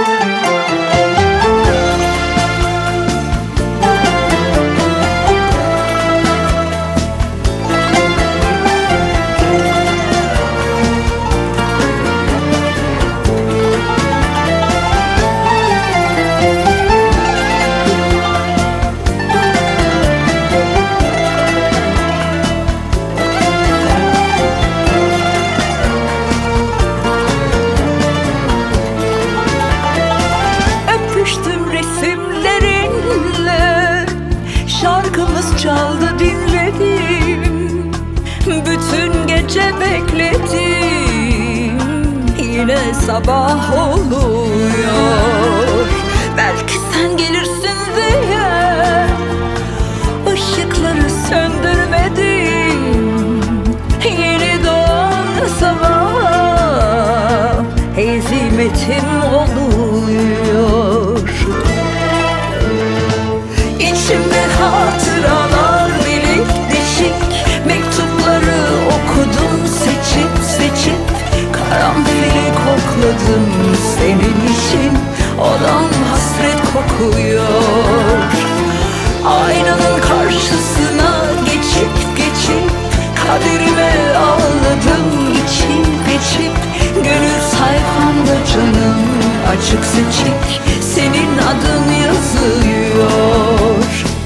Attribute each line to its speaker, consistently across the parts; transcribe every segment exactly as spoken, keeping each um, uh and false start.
Speaker 1: Şarkımız çaldı dinledim, bütün gece bekledim. Yine sabah oluyor, belki sen gelirsin diye ışıkları söndürmedim. Yeni doğan sabah hezimetim oluyor. İçimde hatıralar delik deşik, mektupları okudum seçip seçip. Karanfili kokladım senin için, odam hasret kokuyor. Aynanın karşısına geçip geçip kaderime ağladım içip içip. Gönül sayfamda canım açık seçik, senin adın yazıyor.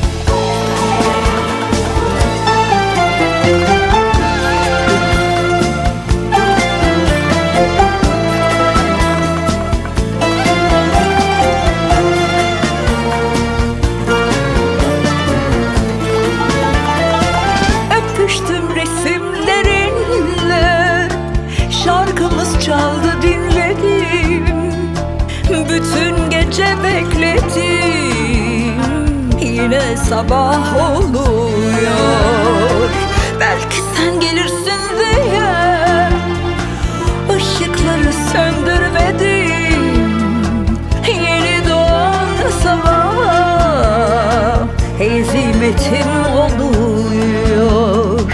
Speaker 1: Öpüştüm resimlerinle, şarkımız çaldı dinledim, bütün gece bekledim. Yine sabah oluyor, belki sen gelirsin diye ışıkları söndürmedim. Yeni doğan sabah hezimetim oluyor.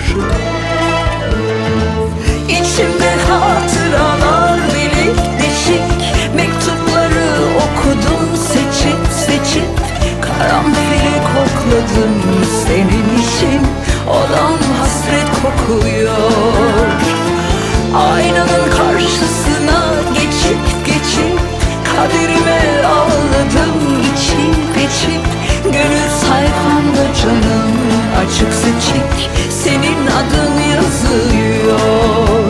Speaker 1: İçimde hatıralar delik deşik, mektupları okudum seçip seçip. Karanfili kokladım senin için, odam hasret kokuyor. Aynanın karşısına geçip geçip kaderime ağladım içip içip. Gönül sayfamda canım açık seçik, senin adın yazıyor.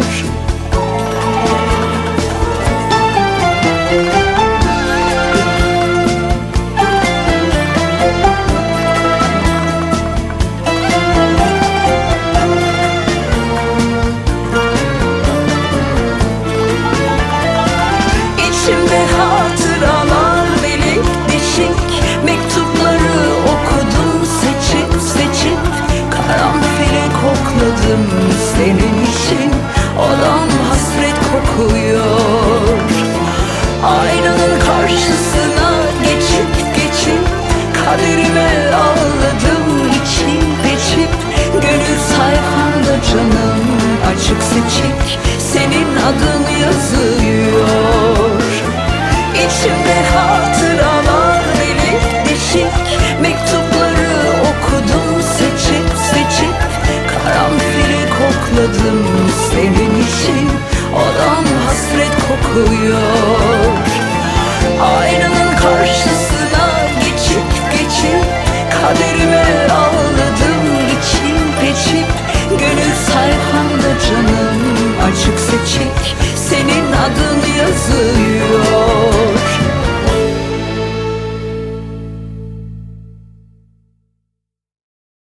Speaker 1: İçimde hatıralar delik deşik, mektupları okudum seçip seçip. Karanfili kokladım senin için, odam hasret kokuyor. Aynanın karşısına geçip geçip kaderime ağladım içip içip. Gönül sayfamda canım açık seçik, senin adın yazıyor. İçimde hatıralar delik deşik, mektupları okudum seçip seçip. Karanfili kokladım senin için, odam hasret kokuyor. Aynanın karşısına geçip geçip kaderime ağladım içip içip. Gönül sayfamda canım açık seçik, senin adın yazıyor.